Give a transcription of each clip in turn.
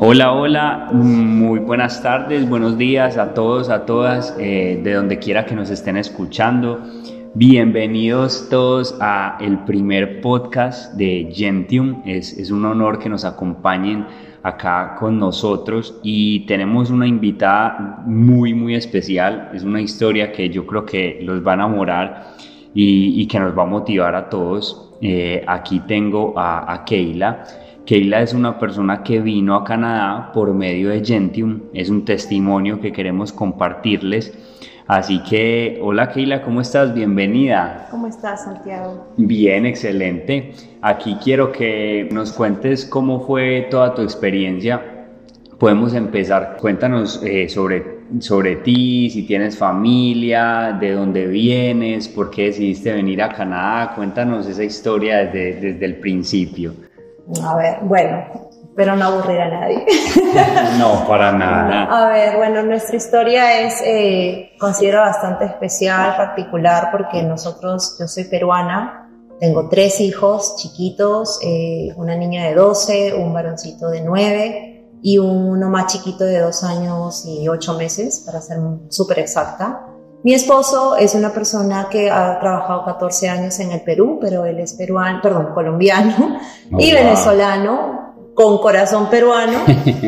Hola, hola, muy buenas tardes, buenos días a todos, a todas, de donde quiera que nos estén escuchando. Bienvenidos todos a el primer podcast de Gentium. Es un honor que nos acompañen acá con nosotros y tenemos una invitada muy especial. Es una historia que yo creo que los va a enamorar y que nos va a motivar a todos. Aquí tengo a Keila. Keila es una persona que vino a Canadá por medio de Gentium, es un testimonio que queremos compartirles. Así que, hola Keila, ¿cómo estás? Bienvenida. ¿Cómo estás, Santiago? Bien, excelente. Aquí quiero que nos cuentes cómo fue toda tu experiencia. Podemos empezar. Cuéntanos sobre ti, si tienes familia, de dónde vienes, por qué decidiste venir a Canadá. Cuéntanos esa historia desde el principio. A ver, bueno, pero no aburrir a nadie. No, para nada. A ver, bueno, nuestra historia es, considero bastante especial, particular, porque yo soy peruana, tengo 3 hijos chiquitos, una niña de 12, un varoncito de 9 y uno más chiquito de 2 años y 8 meses, para ser súper exacta. Mi esposo es una persona que ha trabajado 14 años en el Perú, pero él es colombiano y venezolano, con corazón peruano.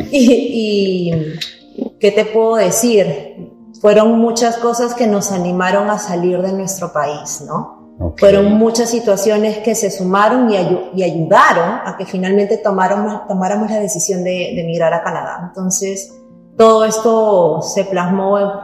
y ¿qué te puedo decir? Fueron muchas cosas que nos animaron a salir de nuestro país, ¿no? Okay. Fueron muchas situaciones que se sumaron y ayudaron a que finalmente tomáramos la decisión de emigrar a Canadá. Entonces, todo esto se plasmó en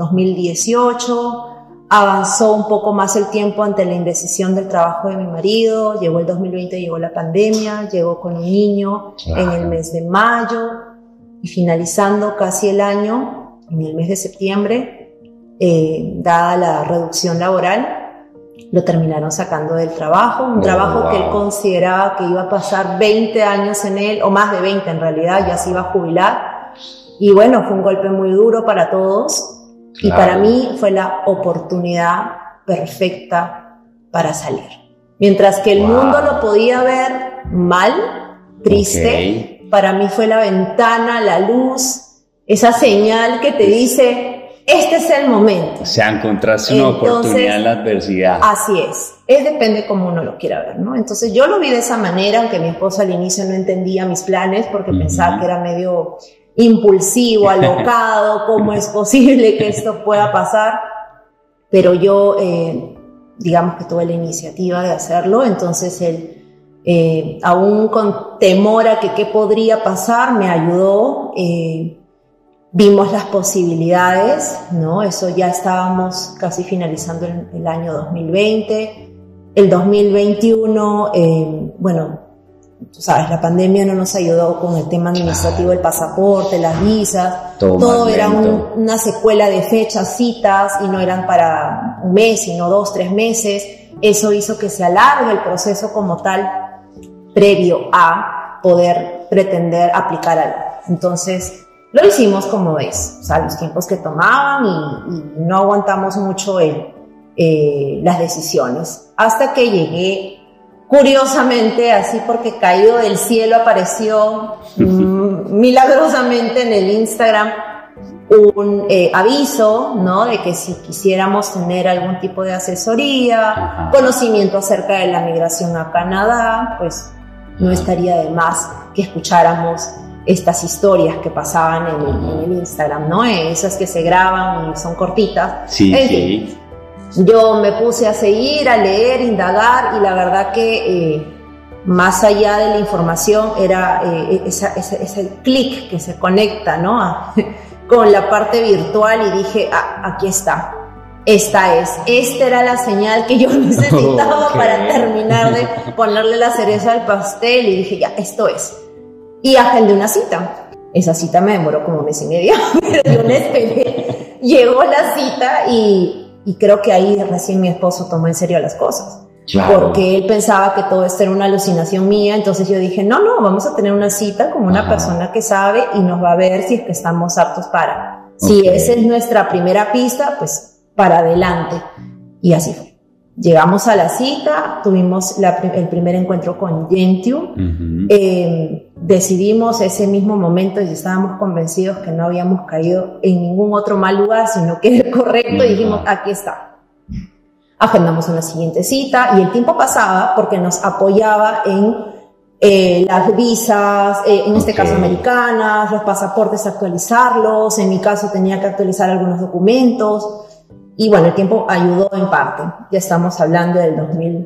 2018, avanzó un poco más el tiempo ante la indecisión del trabajo de mi marido, llegó el 2020, llegó la pandemia, llegó con un niño en el mes de mayo y finalizando casi el año, en el mes de septiembre, dada la reducción laboral, lo terminaron sacando del trabajo, un trabajo que él consideraba que iba a pasar 20 años en él, o más de 20 en realidad, ya se iba a jubilar, y bueno, fue un golpe muy duro para todos. Y para mí fue la oportunidad perfecta para salir. Mientras que el mundo lo podía ver mal, triste, para mí fue la ventana, la luz, esa señal que te dice, este es el momento. O sea, encontraste una oportunidad en la adversidad. Así es. Depende cómo uno lo quiera ver, ¿no? Entonces yo lo vi de esa manera, aunque mi esposa al inicio no entendía mis planes porque pensaba que era medio impulsivo, alocado, cómo es posible que esto pueda pasar, pero yo digamos que tuve la iniciativa de hacerlo. Entonces él, aún con temor a que qué podría pasar, me ayudó, vimos las posibilidades, ¿no? Eso ya estábamos casi finalizando el año 2020, el 2021, bueno, tú sabes, la pandemia no nos ayudó con el tema administrativo del pasaporte, las visas, todo era una secuela de fechas, citas, y no eran para un mes, sino 2, 3 meses. Eso hizo que se alargue el proceso como tal, previo a poder pretender aplicar algo. Entonces, lo hicimos como ves, o sea, los tiempos que tomaban y no aguantamos mucho las decisiones. Hasta que llegué, curiosamente, así porque caído del cielo apareció milagrosamente en el Instagram un aviso, ¿no? De que si quisiéramos tener algún tipo de asesoría, conocimiento acerca de la migración a Canadá, pues no estaría de más que escucháramos estas historias que pasaban en el Instagram, ¿no? Esas que se graban y son cortitas. Sí, en fin. Yo me puse a seguir, a leer, indagar, y la verdad que más allá de la información era ese clic que se conecta, ¿no? Con la parte virtual, y dije, aquí está. Esta era la señal que yo necesitaba para terminar de ponerle la cereza al pastel, y dije, ya, esto es. Y agendé una cita. Esa cita me demoró como 1 mes y medio, pero yo la esperé. Llegó la cita y creo que ahí recién mi esposo tomó en serio las cosas. Claro. Porque él pensaba que todo esto era una alucinación mía. Entonces yo dije, no, vamos a tener una cita con una persona que sabe y nos va a ver si es que estamos aptos para. Si esa es nuestra primera pista, pues para adelante. Y así fue. Llegamos a la cita, tuvimos el primer encuentro con Gentio. Decidimos ese mismo momento y estábamos convencidos que no habíamos caído en ningún otro mal lugar, sino que era el correcto, y dijimos, aquí está. Agendamos una siguiente cita y el tiempo pasaba porque nos apoyaba en las visas, en este caso americanas, los pasaportes, actualizarlos. En mi caso tenía que actualizar algunos documentos. Y bueno, el tiempo ayudó en parte. Ya estamos hablando del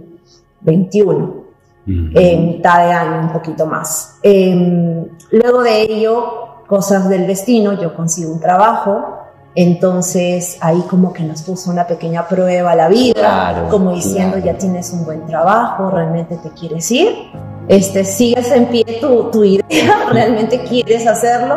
2021, mitad de año, un poquito más. Luego de ello, cosas del destino, yo consigo un trabajo. Entonces ahí como que nos puso una pequeña prueba a la vida, como diciendo, ya tienes un buen trabajo, realmente te quieres ir, sigues en pie tu idea, realmente quieres hacerlo.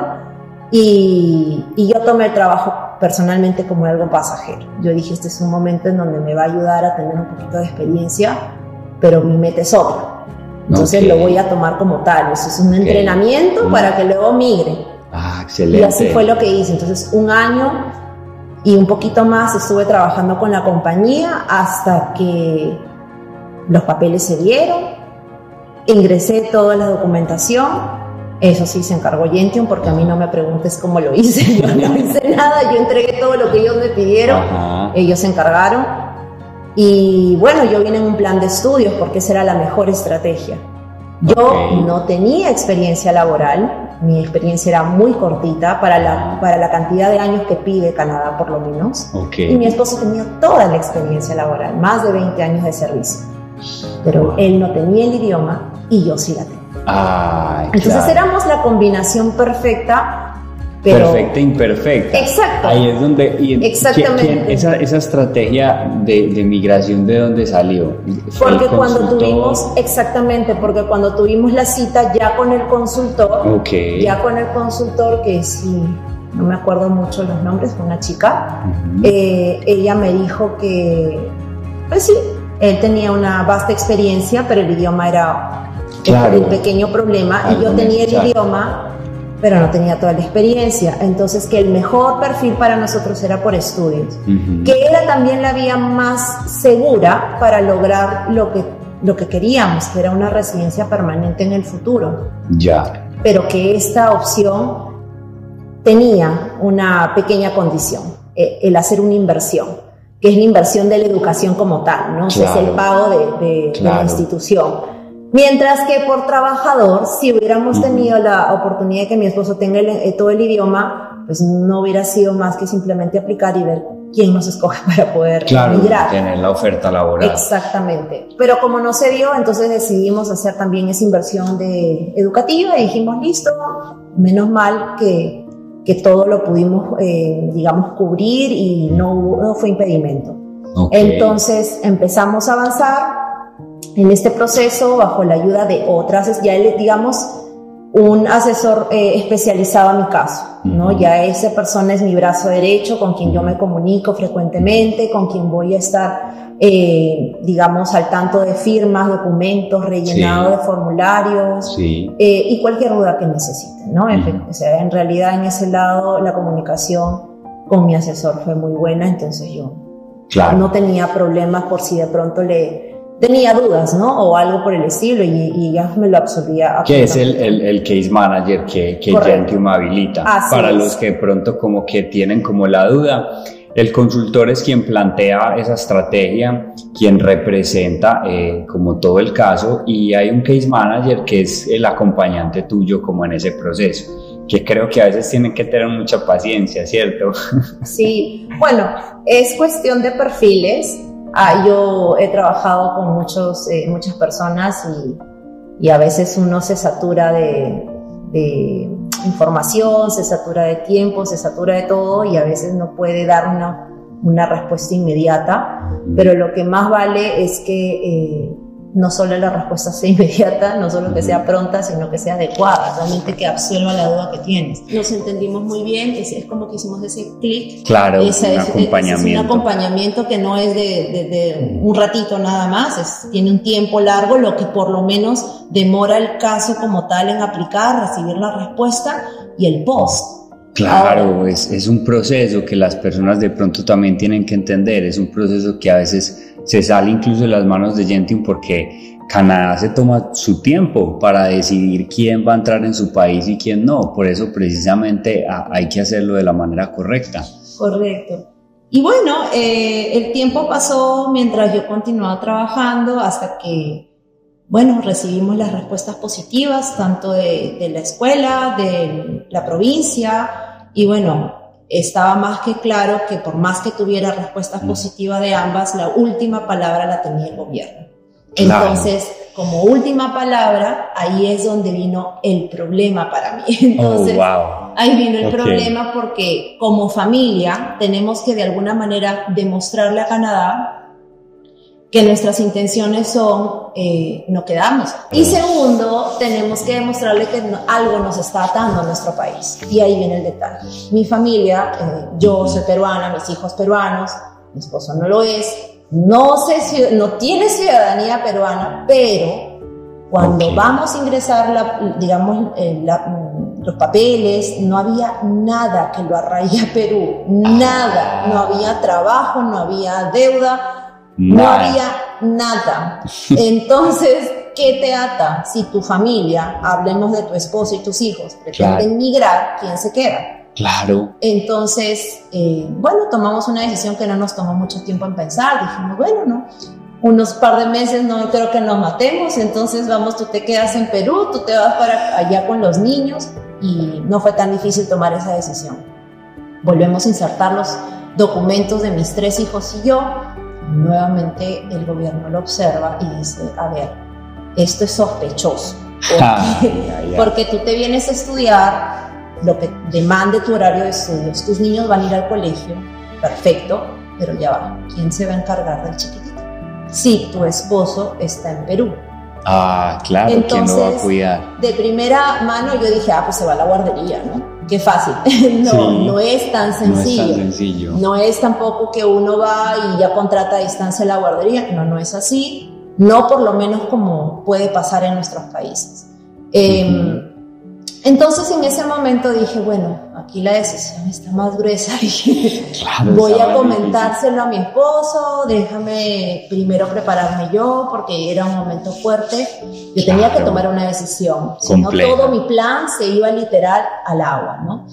Y yo tomé el trabajo personalmente como algo pasajero. Yo dije, este es un momento en donde me va a ayudar a tener un poquito de experiencia, pero mi meta es otra. Entonces lo voy a tomar como tal. Eso es un entrenamiento para que luego migre. Excelente. Y así fue lo que hice. Entonces 1 año y un poquito más estuve trabajando con la compañía hasta que los papeles se dieron. Ingresé toda la documentación. Eso sí, se encargó Gentium, porque a mí no me preguntes cómo lo hice. Yo no hice nada, yo entregué todo lo que ellos me pidieron. Ellos se encargaron. Y bueno, yo vine en un plan de estudios porque esa era la mejor estrategia. Yo no tenía experiencia laboral, mi experiencia era muy cortita para la cantidad de años que pide Canadá, por lo menos. Y mi esposo tenía toda la experiencia laboral, más de 20 años de servicio. Pero él no tenía el idioma y yo sí la tenía. Entonces éramos la combinación perfecta, pero perfecta e imperfecta. Exacto. Ahí es donde exactamente. Esa estrategia de migración, ¿de dónde salió? Porque cuando tuvimos la cita ya con el consultor, que sí, no me acuerdo mucho los nombres, fue una chica, ella me dijo que pues sí, él tenía una vasta experiencia, pero el idioma era el pequeño problema, y yo tenía el idioma, pero no tenía toda la experiencia. Entonces, que el mejor perfil para nosotros era por estudios, que era también la vía más segura para lograr lo que queríamos, que era una residencia permanente en el futuro. Pero que esta opción tenía una pequeña condición, el hacer una inversión, que es la inversión de la educación como tal, ¿no? Es el pago de la institución. Mientras que por trabajador, si hubiéramos tenido la oportunidad de que mi esposo tenga todo el idioma, pues no hubiera sido más que simplemente aplicar y ver quién nos escoge para poder migrar. Tener la oferta laboral. Exactamente. Pero como no se dio, entonces decidimos hacer también esa inversión educativa y dijimos, listo, menos mal que todo lo pudimos, digamos, cubrir y no fue impedimento. Entonces empezamos a avanzar en este proceso bajo la ayuda de otras, ya digamos, un asesor especializado en mi caso, ¿no? Ya esa persona es mi brazo derecho, con quien yo me comunico frecuentemente, con quien voy a estar, digamos, al tanto de firmas, documentos, rellenado de formularios, y cualquier duda que necesiten, ¿no? O sea, en realidad en ese lado la comunicación con mi asesor fue muy buena, entonces yo no tenía problemas por si de pronto tenía dudas, ¿no? O algo por el estilo, y ya me lo absorbía. Que es el case manager que Gentium habilita. Para los que de pronto como que tienen como la duda, el consultor es quien plantea esa estrategia, quien representa como todo el caso, y hay un case manager que es el acompañante tuyo como en ese proceso, que creo que a veces tienen que tener mucha paciencia, ¿cierto? Sí, bueno, es cuestión de perfiles. Yo he trabajado con muchas personas y a veces uno se satura de información, se satura de tiempo, se satura de todo, y a veces no puede dar una respuesta inmediata, pero lo que más vale es que no solo la respuesta sea inmediata, no solo que sea pronta, sino que sea adecuada, realmente que absuelva la duda que tienes. Nos entendimos muy bien, es como que hicimos ese clic. Claro, acompañamiento. Es un acompañamiento que no es de un ratito nada más, tiene un tiempo largo, lo que por lo menos demora el caso como tal en aplicar, recibir la respuesta y el post. Claro, es un proceso que las personas de pronto también tienen que entender, es un proceso que a veces se sale incluso de las manos de Gentium, porque Canadá se toma su tiempo para decidir quién va a entrar en su país y quién no. Por eso precisamente hay que hacerlo de la manera correcta. Correcto. Y bueno, el tiempo pasó mientras yo continuaba trabajando hasta que, bueno, recibimos las respuestas positivas tanto de la escuela, de la provincia, y bueno, estaba más que claro que por más que tuviera respuestas positivas de ambas, la última palabra la tenía el gobierno. Claro. Entonces, como última palabra, ahí es donde vino el problema para mí. Entonces, ahí vino el problema porque como familia tenemos que de alguna manera demostrarle a Canadá que nuestras intenciones son no quedarnos. Y segundo, tenemos que demostrarle que algo nos está atando a nuestro país. Y ahí viene el detalle. Mi familia, yo soy peruana, mis hijos peruanos, mi esposo no lo es. No tiene ciudadanía peruana, pero cuando vamos a ingresar, los papeles, no había nada que lo arraigue a Perú, nada, no había trabajo, no había deuda, no había nada. Entonces, ¿qué te ata? Si tu familia, hablemos de tu esposo y tus hijos, pretenden migrar, ¿quién se queda? Claro. Entonces, bueno, tomamos una decisión que no nos tomó mucho tiempo en pensar. Dijimos, bueno, no, unos par de meses no creo que nos matemos, entonces vamos, tú te quedas en Perú, tú te vas para allá con los niños, y no fue tan difícil tomar esa decisión. Volvemos a insertar los documentos de mis 3 hijos y yo. Nuevamente el gobierno lo observa y dice, a ver, esto es sospechoso, porque tú te vienes a estudiar lo que demande tu horario de estudios, tus niños van a ir al colegio, perfecto, pero ya va, ¿quién se va a encargar del chiquitito? Si tu esposo está en Perú. Claro, entonces, ¿quién lo va a cuidar? De primera mano yo dije, pues se va a la guardería, ¿no? Qué fácil. No es tan sencillo. No es tan sencillo. No es tampoco que uno va y ya contrata a distancia la guardería, no es así, no por lo menos como puede pasar en nuestros países. Entonces en ese momento dije, bueno, aquí la decisión está más gruesa, dije, voy a comentárselo a mi esposo, déjame primero prepararme yo, porque era un momento fuerte, yo tenía que tomar una decisión, si no todo mi plan se iba literal al agua, ¿no?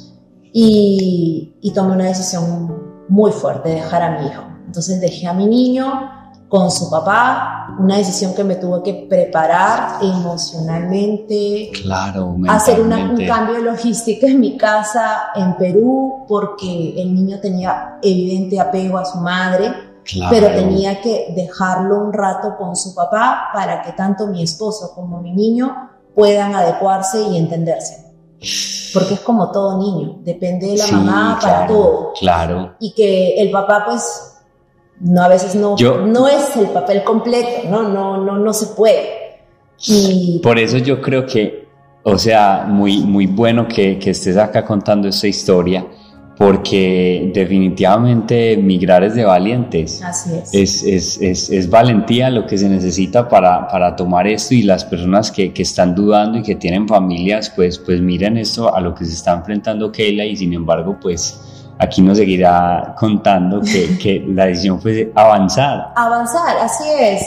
Y tomé una decisión muy fuerte, dejar a mi hijo. Entonces dejé a mi niño con su papá, una decisión que me tuvo que preparar emocionalmente, hacer un cambio de logística en mi casa en Perú, porque el niño tenía evidente apego a su madre, pero tenía que dejarlo un rato con su papá para que tanto mi esposo como mi niño puedan adecuarse y entenderse. Porque es como todo niño, depende de la mamá para todo. Y que el papá pues a veces no es el papel completo, no se puede. Y por eso yo creo que, o sea, muy bueno que estés acá contando esta historia, porque definitivamente migrar es de valientes. Así es. Es valentía lo que se necesita para tomar esto, y las personas que están dudando y que tienen familias, pues miren esto a lo que se está enfrentando Keila, y sin embargo, pues aquí nos seguirá contando que la decisión fue avanzar. Avanzar, así es.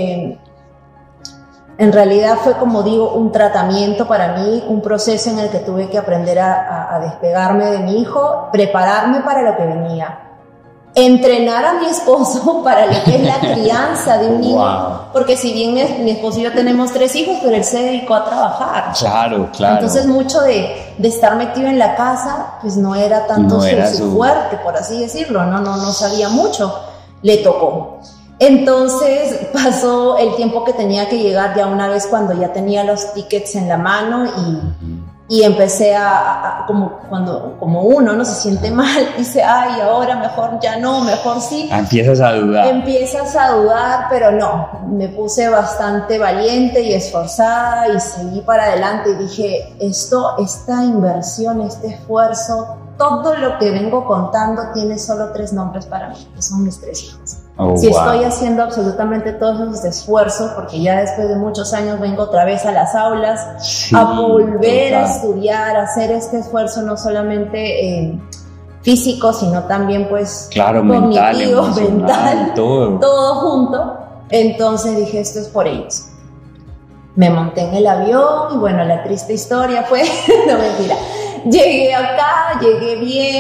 En realidad fue, como digo, un tratamiento para mí, un proceso en el que tuve que aprender a despegarme de mi hijo, prepararme para lo que venía, entrenar a mi esposo para lo que es la crianza de un niño, porque si bien mi esposo y yo tenemos 3 hijos, pero él se dedicó a trabajar. Claro. Entonces mucho de estar metido en la casa, pues no era tanto su fuerte, por así decirlo, no sabía mucho, le tocó. Entonces pasó el tiempo que tenía que llegar, ya una vez cuando ya tenía los tickets en la mano, y empecé como uno no se siente mal, dice, ay, ahora mejor ya no, mejor sí. Empiezas a dudar, pero no, me puse bastante valiente y esforzada y seguí para adelante y dije, esta inversión, este esfuerzo, todo lo que vengo contando tiene solo 3 nombres para mí, que son mis 3 hijos. Estoy haciendo absolutamente todos esos esfuerzos, porque ya después de muchos años vengo otra vez a las aulas, a volver a estudiar, a hacer este esfuerzo, no solamente físico, sino también pues claro, cognitivo, mental, todo. Todo junto. Entonces dije, esto es por ellos. Me monté en el avión y bueno, la triste historia fue, no mentira, llegué acá, llegué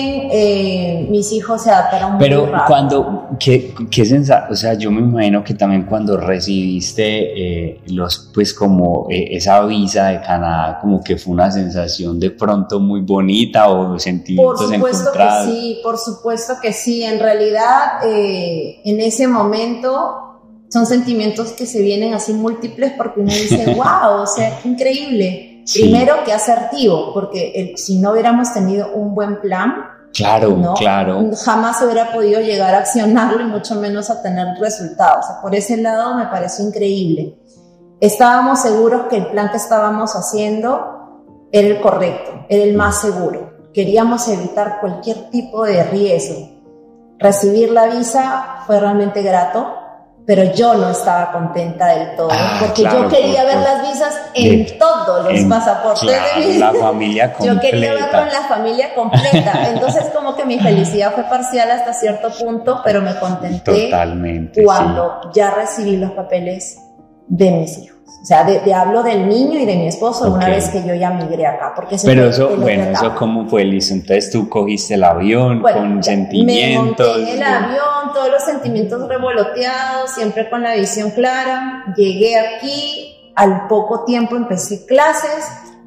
bien, mis hijos se adaptaron muy rápido. Pero cuando, qué sensación, o sea, yo me imagino que también cuando recibiste pues como esa visa de Canadá, como que fue una sensación de pronto muy bonita o sentimientos encontrados. Por supuesto que sí, en realidad en ese momento son sentimientos que se vienen así múltiples porque uno dice, wow, o sea, qué increíble. Sí. Primero, qué asertivo, porque si no hubiéramos tenido un buen plan, claro, ¿no? claro, jamás se hubiera podido llegar a accionarlo y mucho menos a tener resultados. O sea, por ese lado me pareció increíble. Estábamos seguros que el plan que estábamos haciendo era el correcto, era el más seguro. Queríamos evitar cualquier tipo de riesgo. Recibir la visa fue realmente grato, pero yo no estaba contenta del todo, porque claro, yo quería ver las visas en todos los pasaportes claro, de la familia completa. Yo quería verlo en la familia completa, entonces como que mi felicidad fue parcial hasta cierto punto, pero me contenté totalmente cuando ya recibí los papeles de mis hijos. O sea, hablo del niño y de mi esposo una vez que yo ya migré acá. Porque pero eso, bueno, eso cómo fue, listo. Entonces tú cogiste el avión con sentimientos. Me monté en el avión, todos los sentimientos revoloteados, siempre con la visión clara. Llegué aquí, al poco tiempo empecé clases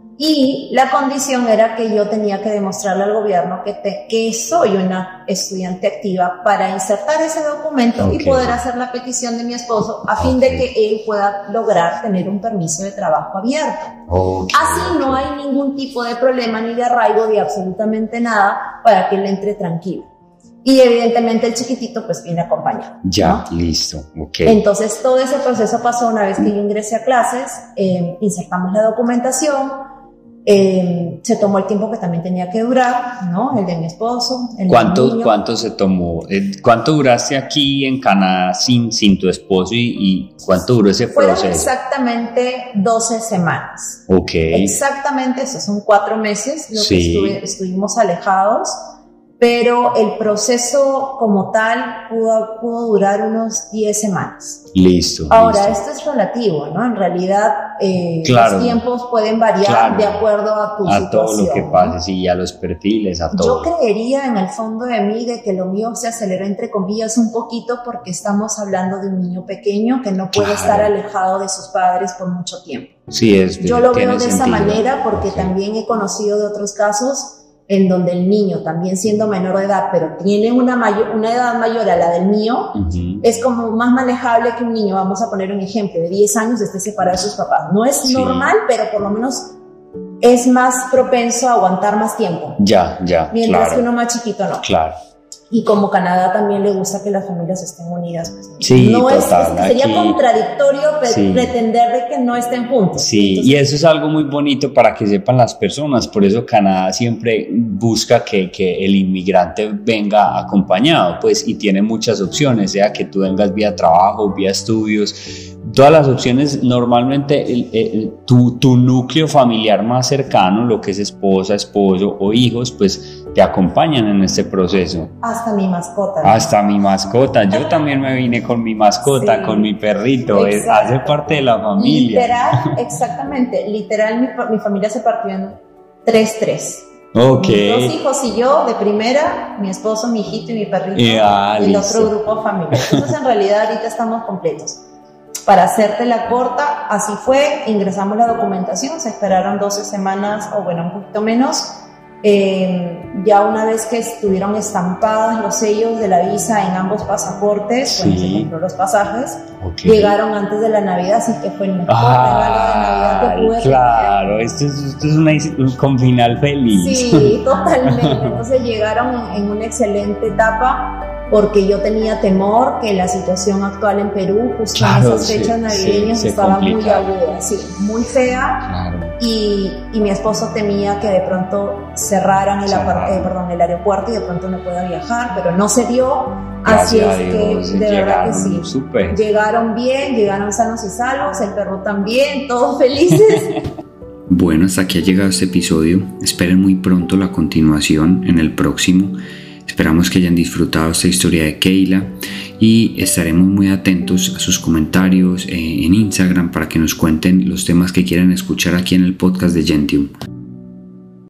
y la condición era que yo tenía que demostrarle al gobierno que soy una estudiante activa para insertar ese documento y poder hacer la petición de mi esposo a fin de que él pueda lograr tener un permiso de trabajo abierto. Así no hay ningún tipo de problema ni de arraigo de absolutamente nada para que él entre tranquilo. Y evidentemente el chiquitito pues viene acompañado. Ya, ¿no? Listo, Entonces todo ese proceso pasó una vez que yo ingresé a clases, insertamos la documentación. Se tomó el tiempo que también tenía que durar, ¿no? El de mi esposo, el ¿Cuánto se tomó? ¿Cuánto duraste aquí en Canadá sin tu esposo y cuánto duró ese proceso? Fueron exactamente 12 semanas. Exactamente, esos son 4 meses lo que estuvimos alejados, pero el proceso como tal pudo durar unos 10 semanas. Listo. Ahora, esto es relativo, ¿no? En realidad, los tiempos pueden variar de acuerdo a tu situación. A todo lo que pase, sí, a los perfiles, a todo. Yo creería en el fondo de mí de que lo mío se aceleró entre comillas un poquito porque estamos hablando de un niño pequeño que no puede estar alejado de sus padres por mucho tiempo. Sí, yo lo veo de esa manera porque también he conocido de otros casos en donde el niño, también siendo menor de edad, pero tiene una edad mayor a la del mío, es como más manejable que un niño, vamos a poner un ejemplo, de 10 años esté separado de sus papás. No es normal, pero por lo menos es más propenso a aguantar más tiempo. Mientras que uno más chiquito no. Claro. Y como Canadá también le gusta que las familias estén unidas, pues no sería contradictorio pretender de que no estén juntos. Sí, entonces, y eso es algo muy bonito para que sepan las personas. Por eso Canadá siempre busca que el inmigrante venga acompañado, pues, y tiene muchas opciones, sea que tú vengas vía trabajo, vía estudios. Todas las opciones, normalmente tu núcleo familiar más cercano, lo que es esposa, esposo o hijos, pues te acompañan en este proceso. Hasta mi mascota. Hasta mi mascota. Yo también me vine con mi mascota, con mi perrito. Hace parte de la familia. Literal, exactamente. Literal, mi familia se partió en 3-3. Mis 2 hijos y yo de primera, mi esposo, mi hijito y mi perrito. Y el otro grupo familiar. Entonces, en realidad, ahorita estamos completos. Para hacerte la corta, así fue. Ingresamos la documentación. Se esperaron 12 semanas, o bueno, un poquito menos. Ya una vez que estuvieron estampados los sellos de la visa en ambos pasaportes, cuando se compró los pasajes, llegaron antes de la Navidad, así que fue el mejor regalo de Navidad que pude tener. Esto es con final feliz. Sí, totalmente. Entonces llegaron en una excelente etapa, porque yo tenía temor que la situación actual en Perú, justo en esas fechas navideñas, estaba muy aguda, muy fea, y mi esposo temía que de pronto cerraran el aeropuerto y de pronto no pueda viajar, pero no se dio. Así es que de verdad que sí, llegaron bien, llegaron sanos y salvos, el perro también, todos felices. Bueno, hasta aquí ha llegado este episodio. Esperen muy pronto la continuación en el próximo. Esperamos que hayan disfrutado esta historia de Keila y estaremos muy atentos a sus comentarios en Instagram para que nos cuenten los temas que quieran escuchar aquí en el podcast de Gentium.